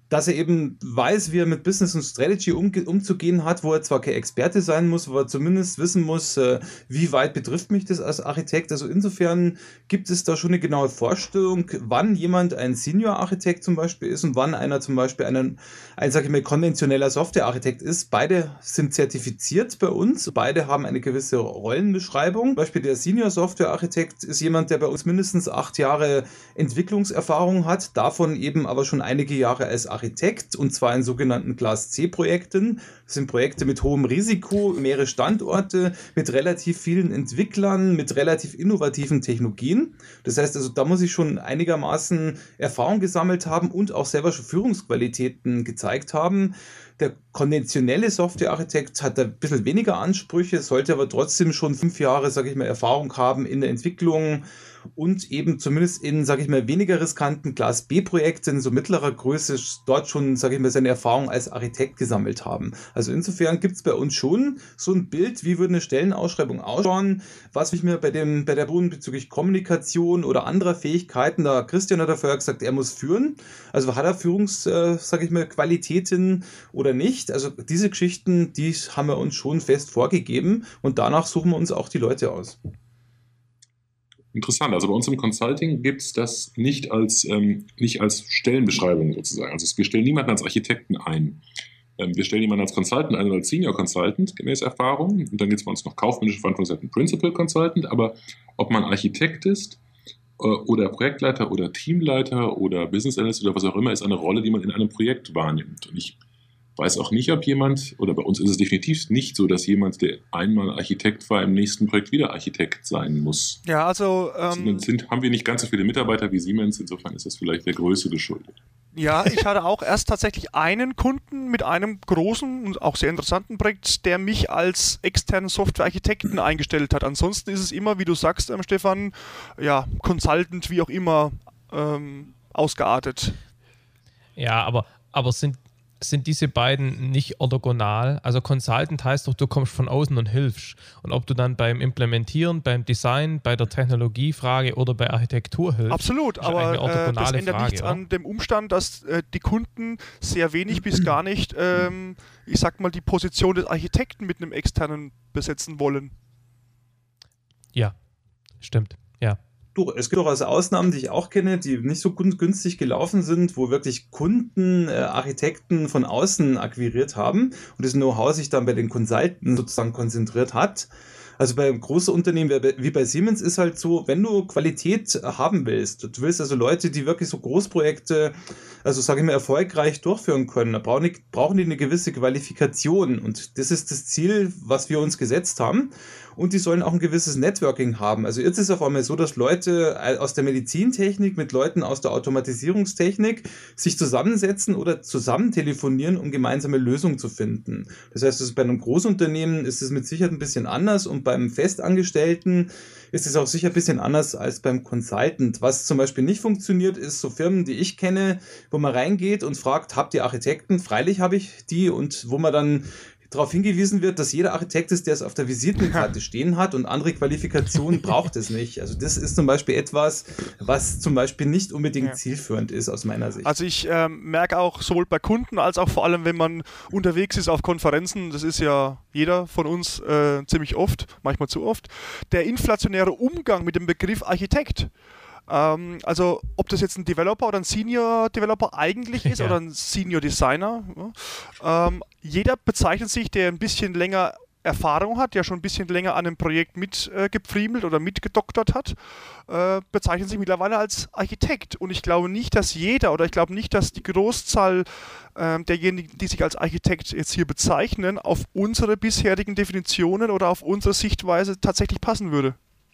dass er eben weiß, wie er mit Business und Strategy umzugehen hat, wo er zwar kein Experte sein muss, wo er zumindest wissen muss, wie weit betrifft mich das als Architekt. Also insofern gibt es da schon eine genaue Vorstellung, wann jemand ein Senior-Architekt zum Beispiel ist und wann einer zum Beispiel ein sage ich mal, konventioneller Software-Architekt ist. Beide sind zertifiziert bei uns, beide haben eine gewisse Rollenbeschreibung. Zum Beispiel der Senior-Software-Architekt ist jemand, der bei uns mindestens 8 Jahre Entwicklungserfahrung hat, davon eben aber schon einige Jahre als Architekt, und zwar in sogenannten Class C-Projekten. Das sind Projekte mit hohem Risiko, mehrere Standorte, mit relativ vielen Entwicklern, mit relativ innovativen Technologien. Das heißt also, da muss ich schon einigermaßen Erfahrung gesammelt haben und auch selber schon Führungsqualitäten gezeigt haben. Der konventionelle Softwarearchitekt hat ein bisschen weniger Ansprüche, sollte aber trotzdem schon 5 Jahre, sage ich mal, Erfahrung haben in der Entwicklung und eben zumindest in, sage ich mal, weniger riskanten Class B-Projekten, so mittlerer Größe, dort schon, sage ich mal, seine Erfahrung als Architekt gesammelt haben. Also insofern gibt es bei uns schon so ein Bild, wie würde eine Stellenausschreibung ausschauen, was ich mir bei der Boden bezüglich Kommunikation oder anderer Fähigkeiten, da Christian hat ja vorher gesagt, er muss führen, also hat er sage ich mal, Qualitäten oder nicht, also diese Geschichten, die haben wir uns schon fest vorgegeben und danach suchen wir uns auch die Leute aus. Interessant, also bei uns im Consulting gibt es das nicht als Stellenbeschreibung sozusagen. Also wir stellen niemanden als Architekten ein. Wir stellen jemanden als Consultant ein oder als Senior Consultant, gemäß Erfahrung. Und dann gibt es bei uns noch kaufmännische Verantwortung, Principal Consultant. Aber ob man Architekt ist oder Projektleiter oder Teamleiter oder Business Analyst oder was auch immer, ist eine Rolle, die man in einem Projekt wahrnimmt. Und ich weiß auch nicht, ob jemand, oder bei uns ist es definitiv nicht so, dass jemand, der einmal Architekt war, im nächsten Projekt wieder Architekt sein muss. Ja, also haben wir nicht ganz so viele Mitarbeiter wie Siemens, insofern ist das vielleicht der Größe geschuldet. Ja, ich hatte auch erst tatsächlich einen Kunden mit einem großen und auch sehr interessanten Projekt, der mich als externen Softwarearchitekten eingestellt hat. Ansonsten ist es immer, wie du sagst, Stefan, ja, Consultant, wie auch immer, ausgeartet. Ja, aber sind diese beiden nicht orthogonal? Also Consultant heißt doch, du kommst von außen und hilfst. Und ob du dann beim Implementieren, beim Design, bei der Technologiefrage oder bei Architektur hilfst. Absolut, aber das ändert Frage, nichts an dem Umstand, dass die Kunden sehr wenig bis gar nicht, ich sag mal, die Position des Architekten mit einem externen besetzen wollen. Ja, stimmt, ja. Es gibt durchaus Ausnahmen, die ich auch kenne, die nicht so günstig gelaufen sind, wo wirklich Kunden Architekten von außen akquiriert haben und das Know-how sich dann bei den Consultants sozusagen konzentriert hat. Also bei großen Unternehmen wie bei Siemens ist halt so, wenn du Qualität haben willst, du willst also Leute, die wirklich so Großprojekte, also sage ich mal, erfolgreich durchführen können, da brauchen die eine gewisse Qualifikation und das ist das Ziel, was wir uns gesetzt haben. Und die sollen auch ein gewisses Networking haben. Also jetzt ist es auf einmal so, dass Leute aus der Medizintechnik mit Leuten aus der Automatisierungstechnik sich zusammensetzen oder zusammen telefonieren, um gemeinsame Lösungen zu finden. Das heißt, bei einem Großunternehmen ist es mit Sicherheit ein bisschen anders und beim Festangestellten ist es auch sicher ein bisschen anders als beim Consultant. Was zum Beispiel nicht funktioniert, ist so Firmen, die ich kenne, wo man reingeht und fragt, habt ihr Architekten? Freilich habe ich die, und wo man dann darauf hingewiesen wird, dass jeder Architekt ist, der es auf der Visitenkarte stehen hat, und andere Qualifikationen braucht es nicht. Also das ist zum Beispiel etwas, was zum Beispiel nicht unbedingt zielführend ist aus meiner Sicht. Also ich merke auch sowohl bei Kunden als auch vor allem, wenn man unterwegs ist auf Konferenzen, das ist ja jeder von uns ziemlich oft, manchmal zu oft, der inflationäre Umgang mit dem Begriff Architekt. Also ob das jetzt ein Developer oder ein Senior Developer eigentlich ist oder ein Senior Designer. Jeder bezeichnet sich, der ein bisschen länger Erfahrung hat, der schon ein bisschen länger an einem Projekt mitgepfriemelt oder mitgedoktert hat, bezeichnet sich mittlerweile als Architekt. Und ich glaube nicht, dass ich glaube nicht, dass die Großzahl derjenigen, die sich als Architekt jetzt hier bezeichnen, auf unsere bisherigen Definitionen oder auf unsere Sichtweise tatsächlich passen würde.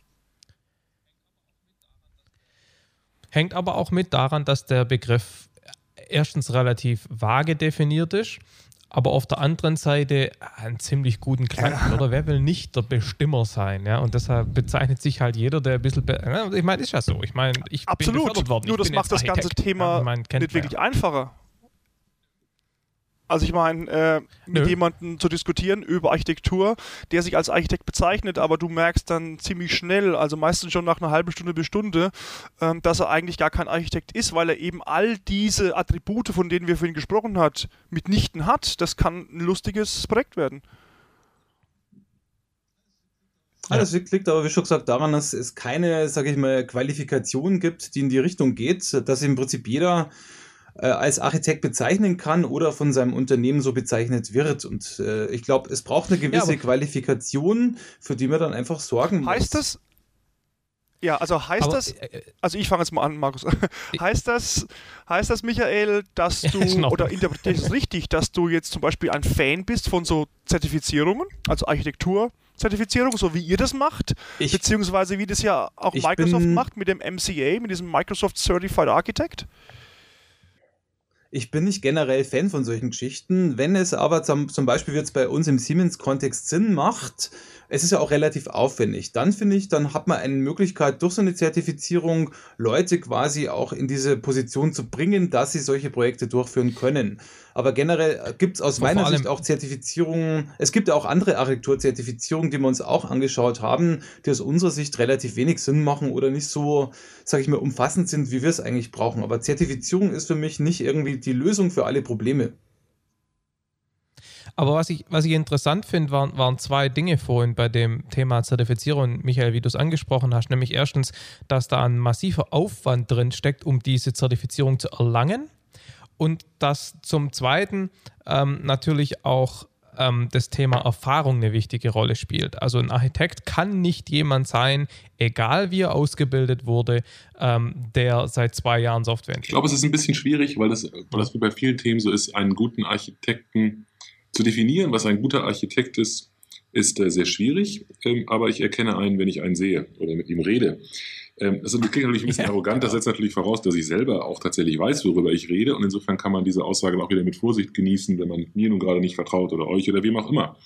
Hängt aber auch mit daran, dass der Begriff erstens relativ vage definiert ist, aber auf der anderen Seite einen ziemlich guten Klang hat. Oder wer will nicht der Bestimmer sein? Ja? Und deshalb bezeichnet sich halt jeder, der ein bisschen... ich meine, ist ja so. Ich meine, ich bin befördert worden. Nur das macht das ganze Thema nicht wirklich einfacher. Also ich meine, mit jemandem zu diskutieren über Architektur, der sich als Architekt bezeichnet, aber du merkst dann ziemlich schnell, also meistens schon nach einer halben Stunde bis Stunde, dass er eigentlich gar kein Architekt ist, weil er eben all diese Attribute, von denen wir vorhin gesprochen haben, mitnichten hat. Das kann ein lustiges Projekt werden. Ja. Das liegt aber, wie schon gesagt, daran, dass es keine, sage ich mal, Qualifikation gibt, die in die Richtung geht, dass im Prinzip jeder als Architekt bezeichnen kann oder von seinem Unternehmen so bezeichnet wird. Und ich glaube, es braucht eine gewisse Qualifikation, für die man dann einfach sorgen muss. Heißt das, also ich fange jetzt mal an, Markus. Heißt das, Michael, dass du, oder interpretiere ich es richtig, dass du jetzt zum Beispiel ein Fan bist von so Zertifizierungen, also Architekturzertifizierung, so wie ihr das macht, beziehungsweise wie das ja auch Microsoft macht mit dem MCA, mit diesem Microsoft Certified Architect? Ich bin nicht generell Fan von solchen Geschichten. Wenn es aber zum Beispiel jetzt bei uns im Siemens-Kontext Sinn macht, es ist ja auch relativ aufwendig, dann finde ich, dann hat man eine Möglichkeit, durch so eine Zertifizierung Leute quasi auch in diese Position zu bringen, dass sie solche Projekte durchführen können. Aber generell gibt es aus meiner Sicht auch Zertifizierungen, es gibt ja auch andere Architekturzertifizierungen, die wir uns auch angeschaut haben, die aus unserer Sicht relativ wenig Sinn machen oder nicht so, sage ich mal, umfassend sind, wie wir es eigentlich brauchen. Aber Zertifizierung ist für mich nicht irgendwie die Lösung für alle Probleme. Aber was ich interessant finde, waren zwei Dinge vorhin bei dem Thema Zertifizierung, Michael, wie du es angesprochen hast. Nämlich erstens, dass da ein massiver Aufwand drin steckt, um diese Zertifizierung zu erlangen. Und dass zum Zweiten natürlich auch das Thema Erfahrung eine wichtige Rolle spielt. Also ein Architekt kann nicht jemand sein, egal wie er ausgebildet wurde, der seit 2 Jahren Software entwickelt. Ich glaube, es ist ein bisschen schwierig, weil das wie bei vielen Themen so ist, einen guten Architekten zu definieren. Was ein guter Architekt ist sehr schwierig, aber ich erkenne einen, wenn ich einen sehe oder mit ihm rede. Das klingt natürlich ein bisschen arrogant, das setzt natürlich voraus, dass ich selber auch tatsächlich weiß, worüber ich rede, und insofern kann man diese Aussage auch wieder mit Vorsicht genießen, wenn man mir nun gerade nicht vertraut oder euch oder wem auch immer.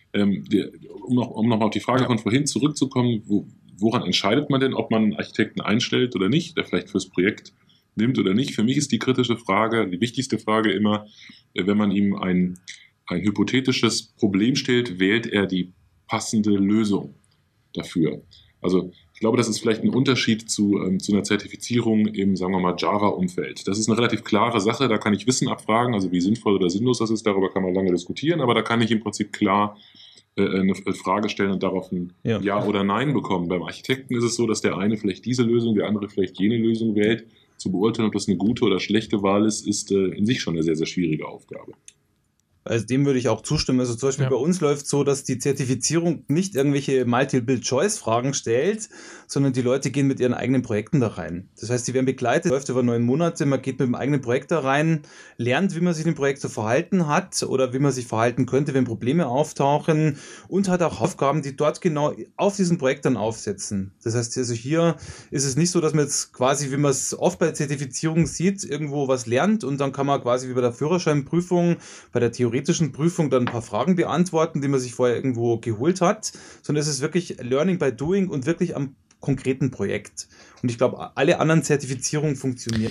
Um nochmal auf die Frage von vorhin zurückzukommen, woran entscheidet man denn, ob man einen Architekten einstellt oder nicht, der vielleicht fürs Projekt nimmt oder nicht? Für mich ist die kritische Frage, die wichtigste Frage immer, wenn man ihm ein hypothetisches Problem stellt, wählt er die passende Lösung dafür. Also ich glaube, das ist vielleicht ein Unterschied zu einer Zertifizierung im, sagen wir mal, Java-Umfeld. Das ist eine relativ klare Sache, da kann ich Wissen abfragen, also wie sinnvoll oder sinnlos das ist, darüber kann man lange diskutieren, aber da kann ich im Prinzip klar eine Frage stellen und darauf ein Ja oder Nein bekommen. Beim Architekten ist es so, dass der eine vielleicht diese Lösung, der andere vielleicht jene Lösung wählt. Zu beurteilen, ob das eine gute oder schlechte Wahl ist in sich schon eine sehr, sehr schwierige Aufgabe. Also dem würde ich auch zustimmen. Also zum Beispiel bei uns läuft so, dass die Zertifizierung nicht irgendwelche Multiple-Choice-Fragen stellt, sondern die Leute gehen mit ihren eigenen Projekten da rein. Das heißt, die werden begleitet, läuft über 9 Monate, man geht mit dem eigenen Projekt da rein, lernt, wie man sich im Projekt zu verhalten hat oder wie man sich verhalten könnte, wenn Probleme auftauchen, und hat auch Aufgaben, die dort genau auf diesem Projekt dann aufsetzen. Das heißt, also hier ist es nicht so, dass man jetzt quasi, wie man es oft bei Zertifizierung sieht, irgendwo was lernt und dann kann man quasi wie bei der Führerscheinprüfung, bei der theoretischen Prüfung dann ein paar Fragen beantworten, die man sich vorher irgendwo geholt hat, sondern es ist wirklich Learning by Doing und wirklich am konkreten Projekt. Und ich glaube, alle anderen Zertifizierungen funktionieren.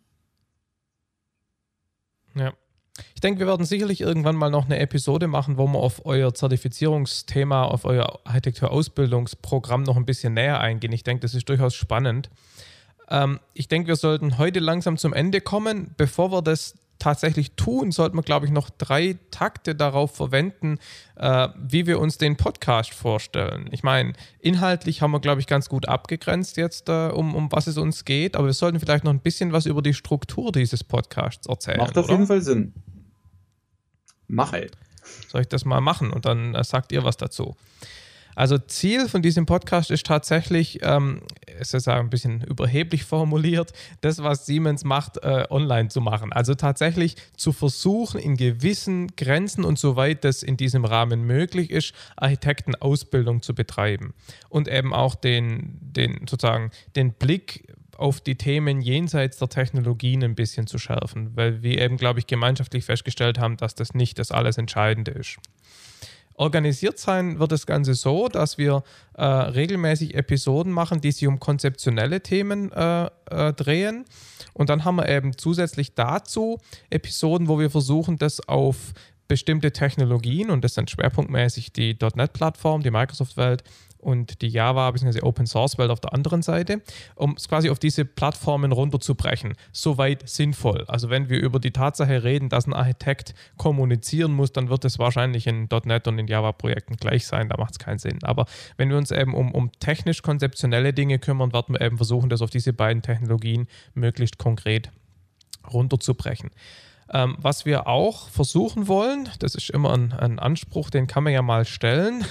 Ja. Ich denke, wir werden sicherlich irgendwann mal noch eine Episode machen, wo wir auf euer Zertifizierungsthema, auf euer Architekturausbildungsprogramm noch ein bisschen näher eingehen. Ich denke, das ist durchaus spannend. Ich denke, wir sollten heute langsam zum Ende kommen. Bevor wir das tatsächlich tun, sollten wir, glaube ich, noch 3 Takte darauf verwenden, wie wir uns den Podcast vorstellen. Ich meine, inhaltlich haben wir, glaube ich, ganz gut abgegrenzt jetzt, um was es uns geht, aber wir sollten vielleicht noch ein bisschen was über die Struktur dieses Podcasts erzählen. Macht auf jeden Fall Sinn. Mach halt. Soll ich das mal machen und dann sagt ihr was dazu? Also Ziel von diesem Podcast ist tatsächlich, es ist ein bisschen überheblich formuliert, das, was Siemens macht, online zu machen. Also tatsächlich zu versuchen, in gewissen Grenzen und soweit das in diesem Rahmen möglich ist, Architektenausbildung zu betreiben. Und eben auch den Blick auf die Themen jenseits der Technologien ein bisschen zu schärfen, weil wir eben, glaube ich, gemeinschaftlich festgestellt haben, dass das nicht das alles Entscheidende ist. Organisiert sein wird das Ganze so, dass wir regelmäßig Episoden machen, die sich um konzeptionelle Themen drehen. Und dann haben wir eben zusätzlich dazu Episoden, wo wir versuchen, das auf bestimmte Technologien, und das sind schwerpunktmäßig die .NET-Plattform, die Microsoft-Welt und die Java bzw. Open-Source-Welt auf der anderen Seite, um es quasi auf diese Plattformen runterzubrechen. Soweit sinnvoll. Also wenn wir über die Tatsache reden, dass ein Architekt kommunizieren muss, dann wird es wahrscheinlich in .NET und in Java-Projekten gleich sein, da macht es keinen Sinn. Aber wenn wir uns eben um technisch-konzeptionelle Dinge kümmern, werden wir eben versuchen, das auf diese beiden Technologien möglichst konkret runterzubrechen. Was wir auch versuchen wollen, das ist immer ein Anspruch, den kann man ja mal stellen,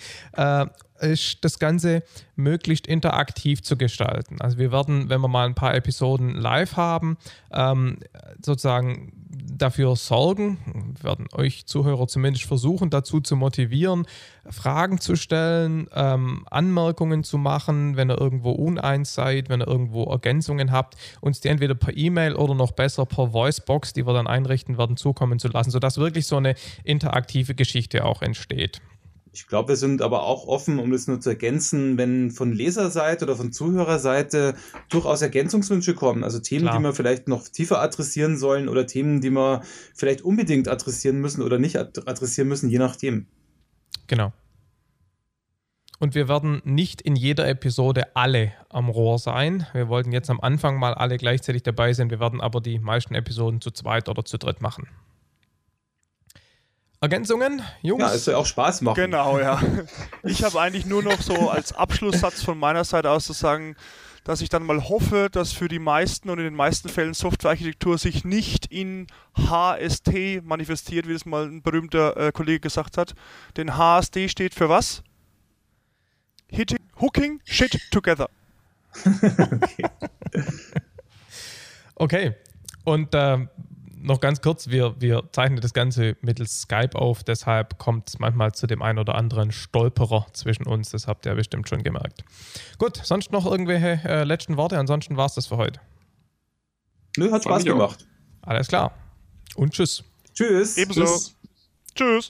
ist das Ganze möglichst interaktiv zu gestalten. Also wir werden, wenn wir mal ein paar Episoden live haben, sozusagen dafür sorgen, wir werden euch Zuhörer zumindest versuchen, dazu zu motivieren, Fragen zu stellen, Anmerkungen zu machen, wenn ihr irgendwo uneins seid, wenn ihr irgendwo Ergänzungen habt, uns die entweder per E-Mail oder noch besser per Voicebox, die wir dann einrichten werden, zukommen zu lassen, sodass wirklich so eine interaktive Geschichte auch entsteht. Ich glaube, wir sind aber auch offen, um das nur zu ergänzen, wenn von Leserseite oder von Zuhörerseite durchaus Ergänzungswünsche kommen. Also Themen, die wir vielleicht noch tiefer adressieren sollen oder Themen, die wir vielleicht unbedingt adressieren müssen oder nicht adressieren müssen, je nachdem. Genau. Und wir werden nicht in jeder Episode alle am Rohr sein. Wir wollten jetzt am Anfang mal alle gleichzeitig dabei sein. Wir werden aber die meisten Episoden zu zweit oder zu dritt machen. Ergänzungen, Jungs? Ja, es soll auch Spaß machen. Genau, ja. Ich habe eigentlich nur noch so als Abschlusssatz von meiner Seite aus zu sagen, dass ich dann mal hoffe, dass für die meisten und in den meisten Fällen Softwarearchitektur sich nicht in HST manifestiert, wie das mal ein berühmter Kollege gesagt hat. Denn HST steht für was? Hooking Shit Together. Okay. Und noch ganz kurz, wir zeichnen das Ganze mittels Skype auf, deshalb kommt es manchmal zu dem einen oder anderen Stolperer zwischen uns, das habt ihr bestimmt schon gemerkt. Gut, sonst noch irgendwelche letzten Worte? Ansonsten war es das für heute. Nö, hat Spaß gemacht. Alles klar. Und tschüss. Tschüss. Ebenso. Tschüss.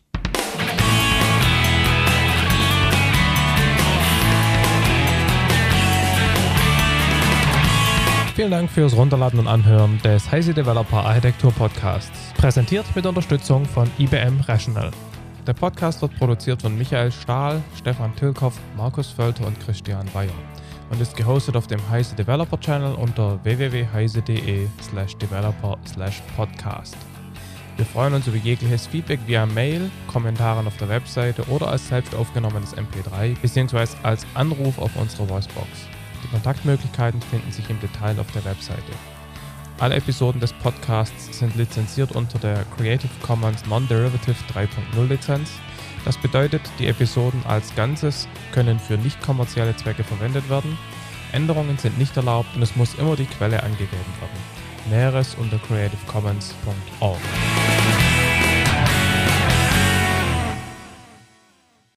Vielen Dank fürs Runterladen und Anhören des Heise Developer Architektur Podcasts, präsentiert mit Unterstützung von IBM Rational. Der Podcast wird produziert von Michael Stahl, Stefan Tilkoff, Markus Völter und Christian Weyer und ist gehostet auf dem Heise Developer Channel unter www.heise.de/developer/podcast. Wir freuen uns über jegliches Feedback via Mail, Kommentaren auf der Webseite oder als selbst aufgenommenes MP3 bzw. als Anruf auf unserer Voicebox. Die Kontaktmöglichkeiten finden sich im Detail auf der Webseite. Alle Episoden des Podcasts sind lizenziert unter der Creative Commons Non-Derivative 3.0 Lizenz. Das bedeutet, die Episoden als Ganzes können für nicht kommerzielle Zwecke verwendet werden. Änderungen sind nicht erlaubt und es muss immer die Quelle angegeben werden. Näheres unter creativecommons.org.